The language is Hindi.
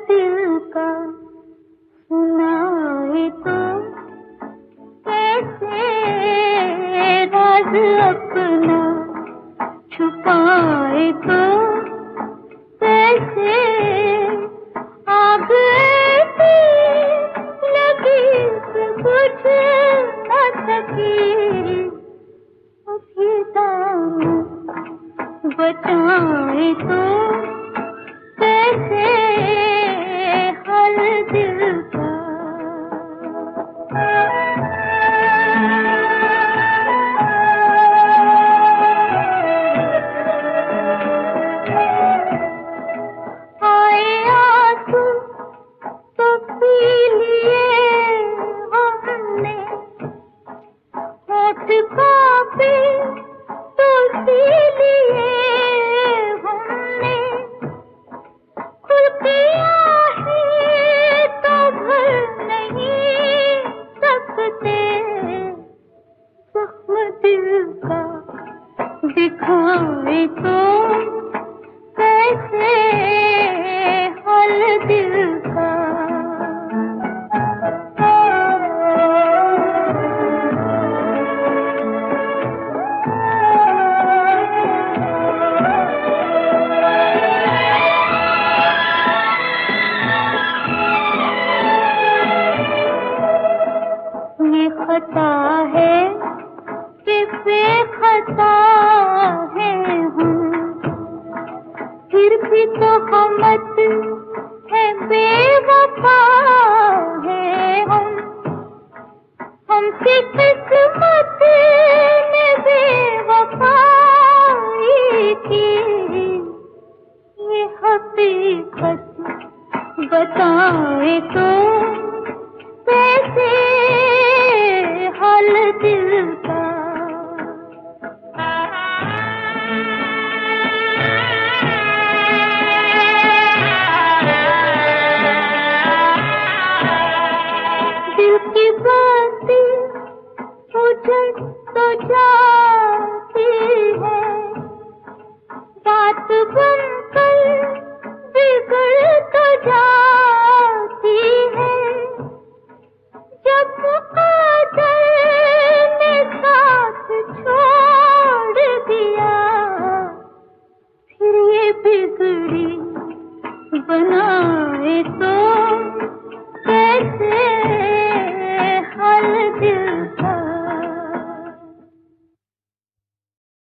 दिल का सुनाए तो कैसे राज अपना छुपाए तो कैसे आग ऐसी लगी कि बुझ न सकी अभी दामन बचाए तो कैसे हाल दिल का। आए आंसू तो पी लिए हमने, होठ कांपे तो पी लिए हमने, खुल के आहे तो भर नहीं सकते, जख्म दिल का दिखाए तो कैसे हाल दिल का। ये खता है कि बेखता है हम, फिर भी तो हमत है बेवफा है हम। हमसे किस्मत ने बेवफाई की, ये हकीकत बताए तो कैसे हाल दिल का। दिल की बातें उजड़ तो जाती है, बात बनकर बिगड़ तो जाती है, जब मुक़द्दर ने साथ छोड़ दिया, फिर ये बिगड़ी बनाए तो